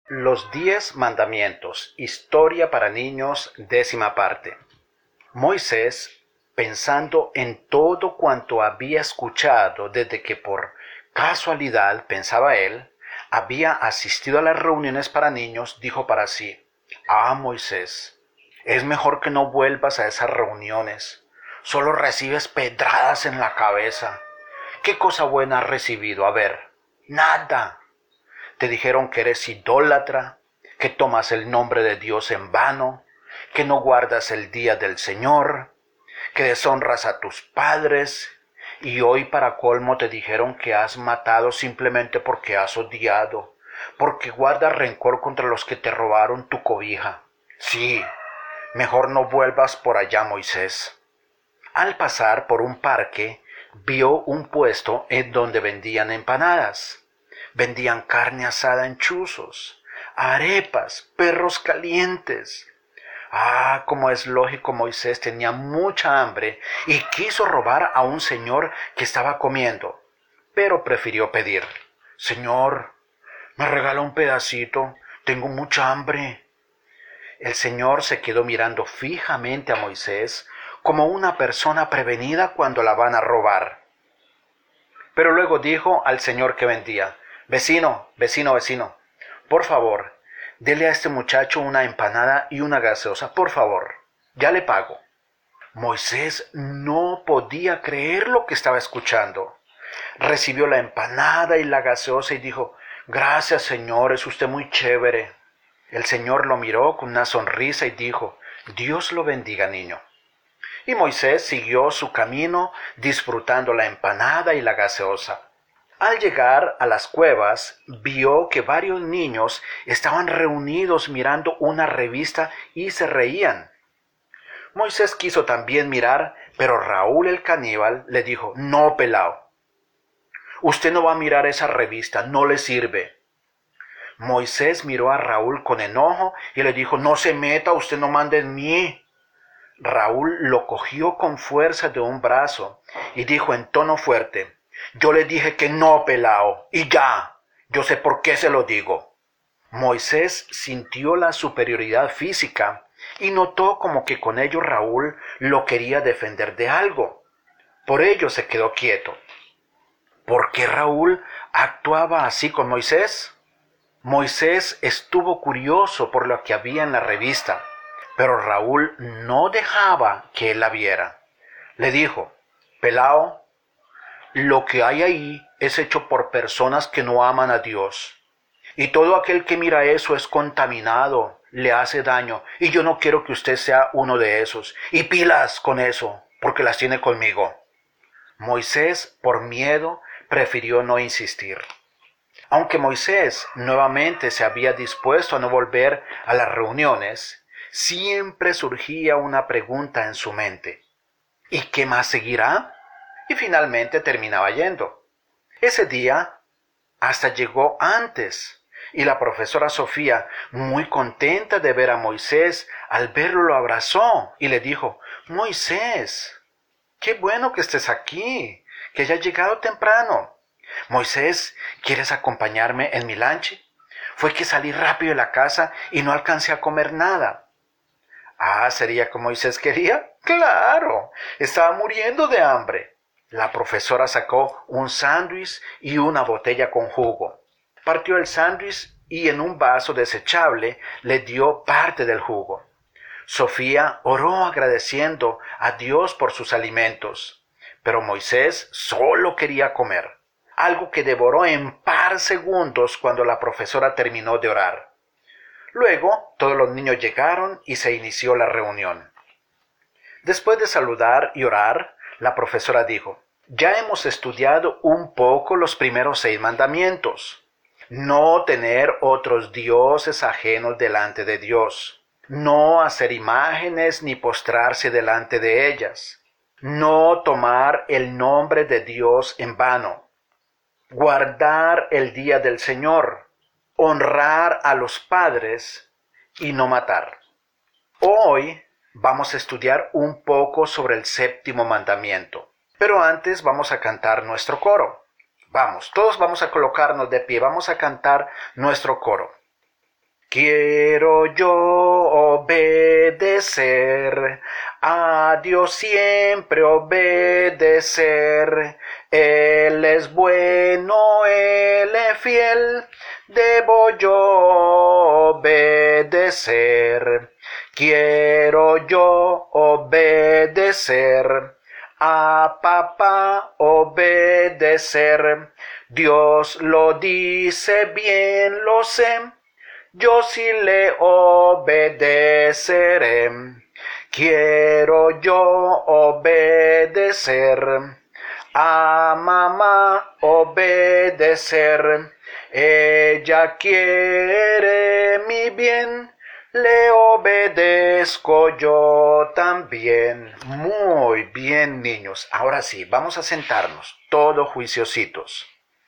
Los 10 mandamientos, historia para niños, 10ª parte. Moisés, pensando en todo cuanto había escuchado desde que por casualidad, pensaba él, había asistido a las reuniones para niños, dijo para sí: Moisés, es mejor que no vuelvas a esas reuniones. Solo recibes pedradas en la cabeza. ¿Qué cosa buena has recibido? A ver, nada. Te dijeron que eres idólatra, que tomas el nombre de Dios en vano, que no guardas el día del Señor, que deshonras a tus padres, y hoy para colmo te dijeron que has matado simplemente porque has odiado, porque guardas rencor contra los que te robaron tu cobija. Sí, mejor no vuelvas por allá, Moisés. Al pasar por un parque, vio un puesto en donde vendían empanadas. Vendían carne asada en chuzos, arepas, perros calientes. Como es lógico, Moisés tenía mucha hambre y quiso robar a un señor que estaba comiendo, pero prefirió pedir: Señor, ¿me regala un pedacito? Tengo mucha hambre. El señor se quedó mirando fijamente a Moisés como una persona prevenida cuando la van a robar. Pero luego dijo al señor que vendía: Vecino, por favor, dele a este muchacho una empanada y una gaseosa, por favor, ya le pago. Moisés no podía creer lo que estaba escuchando. Recibió la empanada y la gaseosa y dijo: Gracias, señor, es usted muy chévere. El señor lo miró con una sonrisa y dijo: Dios lo bendiga, niño. Y Moisés siguió su camino disfrutando la empanada y la gaseosa. Al llegar a las cuevas, vio que varios niños estaban reunidos mirando una revista y se reían. Moisés quiso también mirar, pero Raúl el caníbal le dijo: No, pelao, usted no va a mirar esa revista, no le sirve. Moisés miró a Raúl con enojo y le dijo: No se meta, usted no manda en mí. Raúl lo cogió con fuerza de un brazo y dijo en tono fuerte: Yo le dije que no, pelao, y ya, yo sé por qué se lo digo. Moisés sintió la superioridad física y notó como que con ello Raúl lo quería defender de algo. Por ello se quedó quieto. ¿Por qué Raúl actuaba así con Moisés? Moisés estuvo curioso por lo que había en la revista, pero Raúl no dejaba que él la viera. Le dijo: Pelao, lo que hay ahí es hecho por personas que no aman a Dios. Y todo aquel que mira eso es contaminado, le hace daño. Y yo no quiero que usted sea uno de esos. Y pilas con eso, porque las tiene conmigo. Moisés, por miedo, prefirió no insistir. Aunque Moisés nuevamente se había dispuesto a no volver a las reuniones, siempre surgía una pregunta en su mente: ¿y qué más seguirá? Y finalmente terminaba yendo. Ese día hasta llegó antes, y la profesora Sofía, muy contenta de ver a Moisés, al verlo lo abrazó y le dijo: Moisés, qué bueno que estés aquí, que hayas llegado temprano. Moisés, ¿quieres acompañarme en mi lunch? Fue que salí rápido de la casa y no alcancé a comer nada. ¿Sería como Moisés quería? ¡Claro! Estaba muriendo de hambre. La profesora sacó un sándwich y una botella con jugo. Partió el sándwich y en un vaso desechable le dio parte del jugo. Sofía oró agradeciendo a Dios por sus alimentos, pero Moisés solo quería comer, algo que devoró en par segundos cuando la profesora terminó de orar. Luego todos los niños llegaron y se inició la reunión. Después de saludar y orar, la profesora dijo: Ya hemos estudiado un poco los primeros 6 mandamientos. No tener otros dioses ajenos delante de Dios. No hacer imágenes ni postrarse delante de ellas. No tomar el nombre de Dios en vano. Guardar el día del Señor. Honrar a los padres y no matar. Hoy vamos a estudiar un poco sobre el 7º mandamiento. Pero antes vamos a cantar nuestro coro. Vamos, todos vamos a colocarnos de pie, vamos a cantar nuestro coro. Quiero yo obedecer, a Dios siempre obedecer. Él es bueno, Él es fiel, debo yo obedecer. Quiero yo obedecer, a papá obedecer. Dios lo dice, bien lo sé, yo sí le obedeceré. Quiero yo obedecer, a mamá obedecer. Ella quiere mi bien, le obedezco yo también. Muy bien, niños. Ahora sí, vamos a sentarnos, todos juiciositos.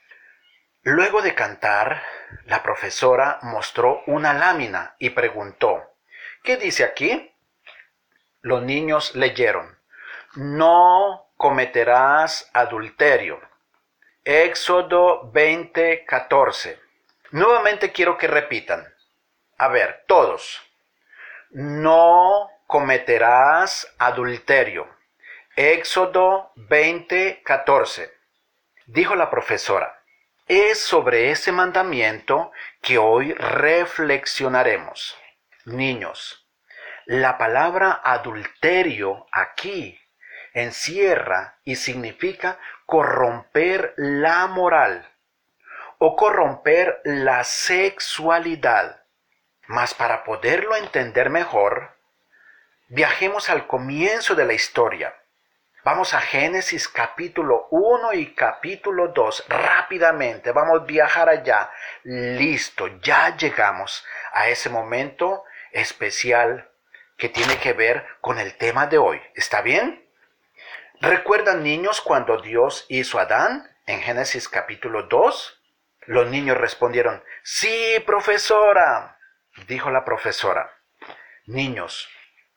Luego de cantar, la profesora mostró una lámina y preguntó, ¿qué dice aquí? Los niños leyeron, no cometerás adulterio. Éxodo 20:14. Nuevamente quiero que repitan. A ver, todos. No cometerás adulterio. Éxodo 20:14. Dijo la profesora. Es sobre ese mandamiento que hoy reflexionaremos. Niños, la palabra adulterio aquí encierra y significa corromper la moral o corromper la sexualidad. Mas para poderlo entender mejor, viajemos al comienzo de la historia. Vamos a Génesis capítulo 1 y capítulo 2. Rápidamente, vamos a viajar allá. Listo, ya llegamos a ese momento especial que tiene que ver con el tema de hoy. ¿Está bien? ¿Recuerdan, niños, cuando Dios hizo a Adán en Génesis capítulo 2? Los niños respondieron, sí, profesora, dijo la profesora. Niños,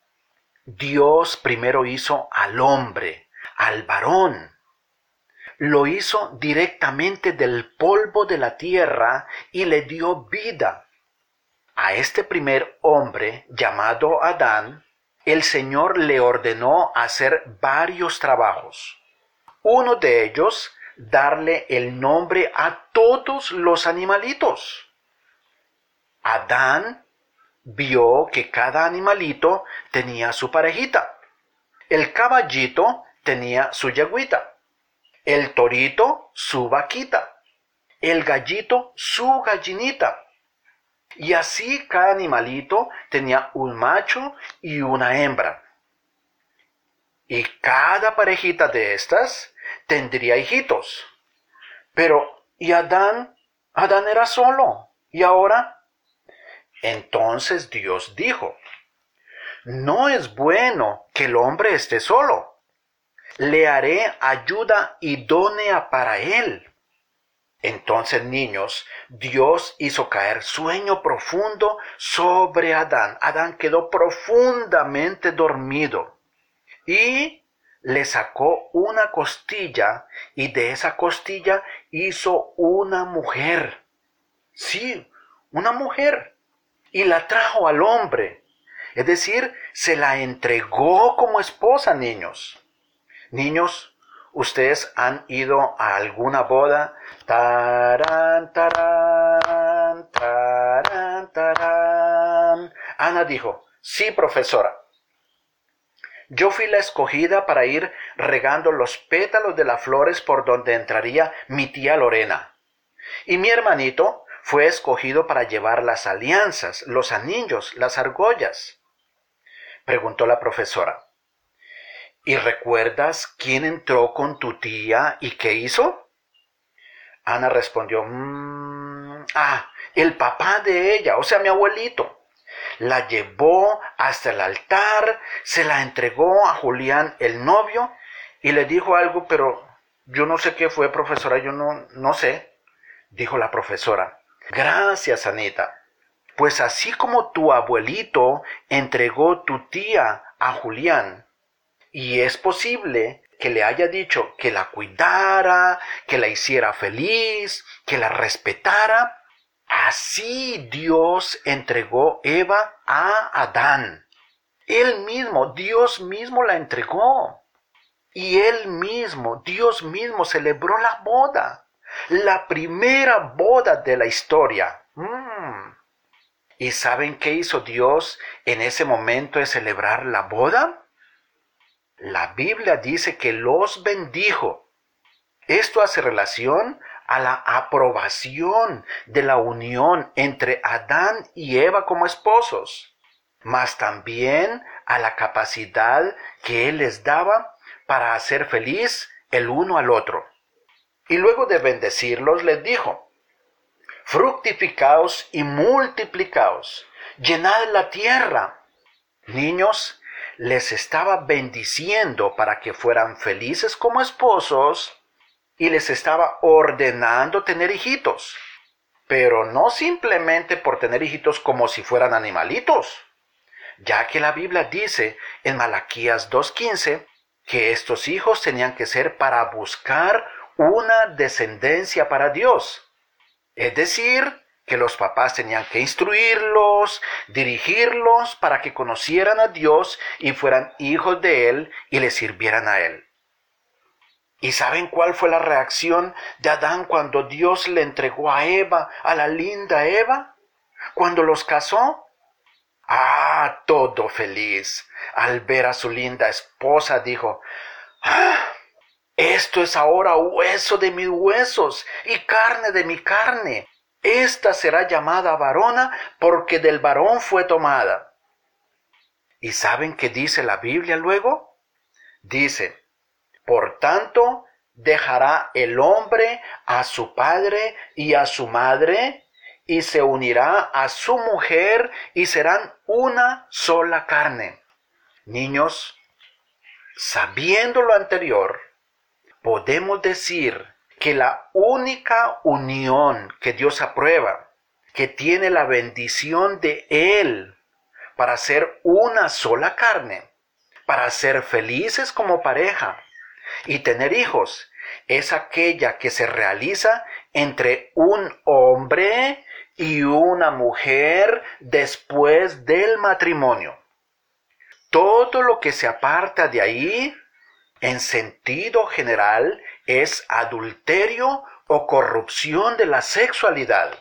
Dios primero hizo al hombre, al varón. Lo hizo directamente del polvo de la tierra y le dio vida. A este primer hombre, llamado Adán, el Señor le ordenó hacer varios trabajos. Uno de ellos, darle el nombre a todos los animalitos. Adán vio que cada animalito tenía su parejita. El caballito tenía su yegüita. El torito su vaquita. El gallito su gallinita. Y así cada animalito tenía un macho y una hembra. Y cada parejita de estas tendría hijitos. Pero, ¿y Adán? Adán era solo. ¿Y ahora? Entonces Dios dijo, no es bueno que el hombre esté solo. Le haré ayuda idónea para él. Entonces, niños, Dios hizo caer sueño profundo sobre Adán. Adán quedó profundamente dormido y le sacó una costilla y de esa costilla hizo una mujer. Sí, una mujer. Y la trajo al hombre. Es decir, se la entregó como esposa, niños. Niños, ¿ustedes han ido a alguna boda? Tarán, tarán, tarán, tarán. Ana dijo, sí, profesora. Yo fui la escogida para ir regando los pétalos de las flores por donde entraría mi tía Lorena. Y mi hermanito fue escogido para llevar las alianzas, los anillos, las argollas. Preguntó la profesora. ¿Y recuerdas quién entró con tu tía y qué hizo? Ana respondió, el papá de ella, o sea, mi abuelito. La llevó hasta el altar, se la entregó a Julián, el novio, y le dijo algo, pero yo no sé qué fue, profesora, yo no sé, dijo la profesora. Gracias, Anita. Pues así como tu abuelito entregó tu tía a Julián, y es posible que le haya dicho que la cuidara, que la hiciera feliz, que la respetara, Así Dios entregó Eva a Adán. Él mismo, Dios mismo la entregó. Y él mismo, Dios mismo celebró la boda. La primera boda de la historia. ¿Y saben qué hizo Dios en ese momento de celebrar la boda? La Biblia dice que los bendijo. Esto hace relación a la aprobación de la unión entre Adán y Eva como esposos, mas también a la capacidad que Él les daba para hacer feliz el uno al otro. Y luego de bendecirlos les dijo: fructificaos y multiplicaos, llenad la tierra. Niños, les estaba bendiciendo para que fueran felices como esposos y les estaba ordenando tener hijitos, pero no simplemente por tener hijitos como si fueran animalitos, ya que la Biblia dice en Malaquías 2:15 que estos hijos tenían que ser para buscar una descendencia para Dios. Es decir, que los papás tenían que instruirlos, dirigirlos para que conocieran a Dios y fueran hijos de Él y le sirvieran a Él. ¿Y saben cuál fue la reacción de Adán cuando Dios le entregó a Eva, a la linda Eva? Cuando los casó. Todo feliz. Al ver a su linda esposa dijo: esto es ahora hueso de mis huesos y carne de mi carne. Esta será llamada varona porque del varón fue tomada. ¿Y saben qué dice la Biblia luego? Dice: por tanto, dejará el hombre a su padre y a su madre, y se unirá a su mujer, y serán una sola carne. Niños, sabiendo lo anterior, podemos decir que la única unión que Dios aprueba, que tiene la bendición de Él para ser una sola carne, para ser felices como pareja y tener hijos, es aquella que se realiza entre un hombre y una mujer después del matrimonio. Todo lo que se aparta de ahí, en sentido general, es adulterio o corrupción de la sexualidad.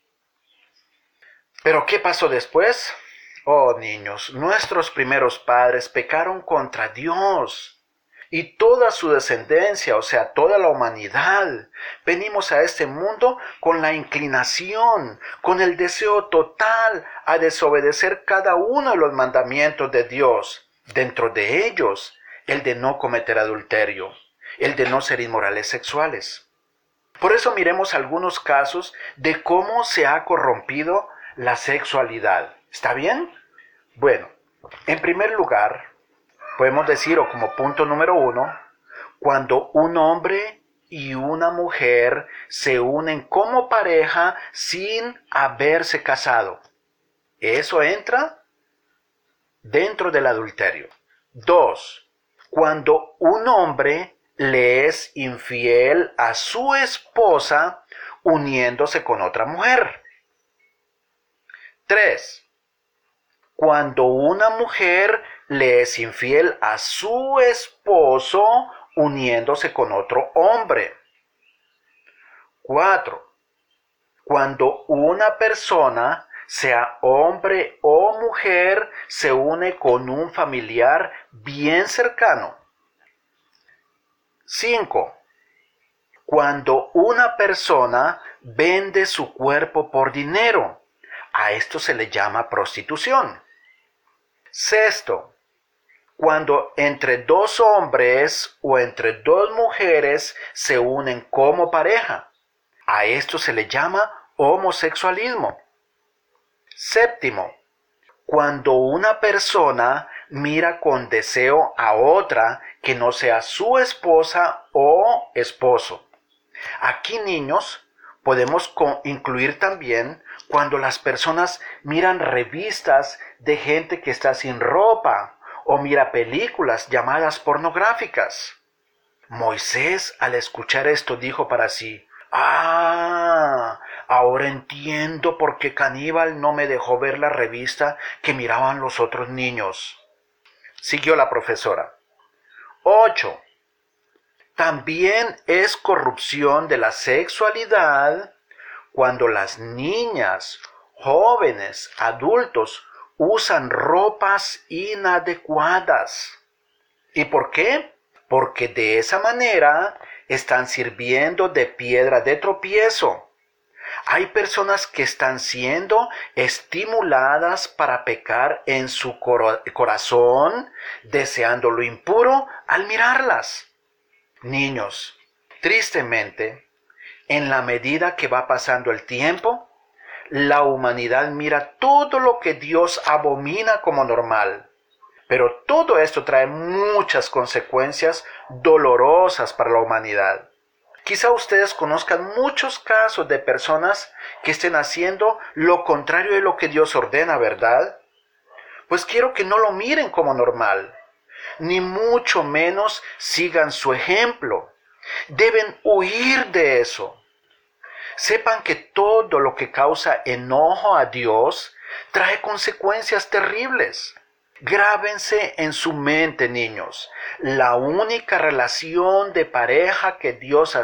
¿Pero qué pasó después? Oh, niños, nuestros primeros padres pecaron contra Dios. Y toda su descendencia, o sea, toda la humanidad, venimos a este mundo con la inclinación, con el deseo total a desobedecer cada uno de los mandamientos de Dios. Dentro de ellos, el de no cometer adulterio, el de no ser inmorales sexuales. Por eso miremos algunos casos de cómo se ha corrompido la sexualidad. ¿Está bien? Bueno, en primer lugar, podemos decir, o como punto número 1, cuando un hombre y una mujer se unen como pareja sin haberse casado. Eso entra dentro del adulterio. 2, cuando un hombre le es infiel a su esposa uniéndose con otra mujer. 3, cuando una mujer le es infiel a su esposo uniéndose con otro hombre. 4, cuando una persona, sea hombre o mujer, se une con un familiar bien cercano. 5, cuando una persona vende su cuerpo por dinero. A esto se le llama prostitución. 6, cuando entre dos hombres o entre dos mujeres se unen como pareja. A esto se le llama homosexualismo. 7, cuando una persona mira con deseo a otra que no sea su esposa o esposo. Aquí, niños, podemos incluir también cuando las personas miran revistas de gente que está sin ropa o mira películas llamadas pornográficas. Moisés, al escuchar esto, dijo para sí: Ahora entiendo por qué Caníbal no me dejó ver la revista que miraban los otros niños. Siguió la profesora. 8. También es corrupción de la sexualidad cuando las niñas, jóvenes, adultos usan ropas inadecuadas. ¿Y por qué? Porque de esa manera están sirviendo de piedra de tropiezo. Hay personas que están siendo estimuladas para pecar en su corazón, deseando lo impuro al mirarlas. Niños, tristemente, en la medida que va pasando el tiempo, la humanidad mira todo lo que Dios abomina como normal. Pero todo esto trae muchas consecuencias dolorosas para la humanidad. Quizá ustedes conozcan muchos casos de personas que estén haciendo lo contrario de lo que Dios ordena, ¿verdad? Pues quiero que no lo miren como normal, ni mucho menos sigan su ejemplo. Deben huir de eso. Sepan que todo lo que causa enojo a Dios trae consecuencias terribles. Grábense en su mente, niños, la única relación de pareja que Dios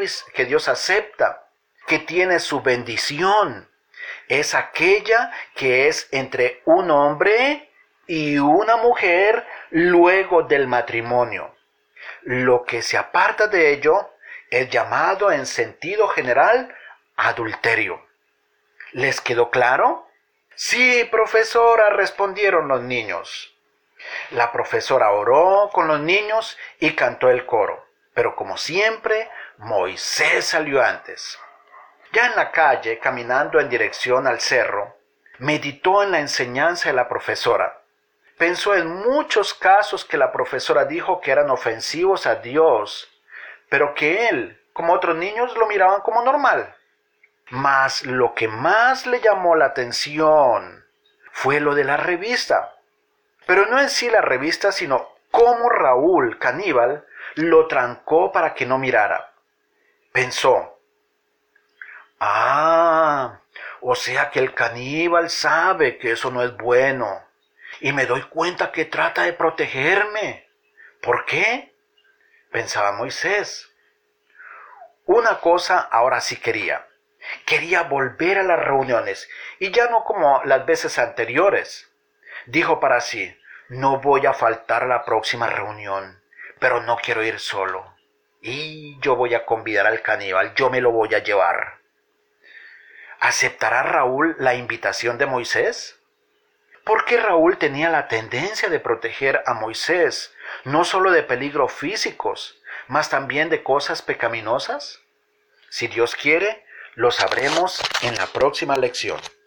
acepta, que tiene su bendición, es aquella que es entre un hombre y una mujer luego del matrimonio. Lo que se aparta de ello es llamado en sentido general adulterio. ¿Les quedó claro? Sí, profesora, respondieron los niños. La profesora oró con los niños y cantó el coro, pero como siempre, Moisés salió antes. Ya en la calle, caminando en dirección al cerro, meditó en la enseñanza de la profesora. Pensó en muchos casos que la profesora dijo que eran ofensivos a Dios, pero que él, como otros niños, lo miraban como normal. Mas lo que más le llamó la atención fue lo de la revista. Pero no en sí la revista, sino cómo Raúl, Caníbal, lo trancó para que no mirara. Pensó, o sea que el Caníbal sabe que eso no es bueno. Y me doy cuenta que trata de protegerme. ¿Por qué? Pensaba Moisés. Una cosa ahora sí quería. Quería volver a las reuniones, y ya no como las veces anteriores. Dijo para sí, no voy a faltar a la próxima reunión, pero no quiero ir solo. Y yo voy a convidar al Caníbal, yo me lo voy a llevar. ¿Aceptará Raúl la invitación de Moisés? Porque Raúl tenía la tendencia de proteger a Moisés, no solo de peligros físicos, mas también de cosas pecaminosas. Si Dios quiere, lo sabremos en la próxima lección.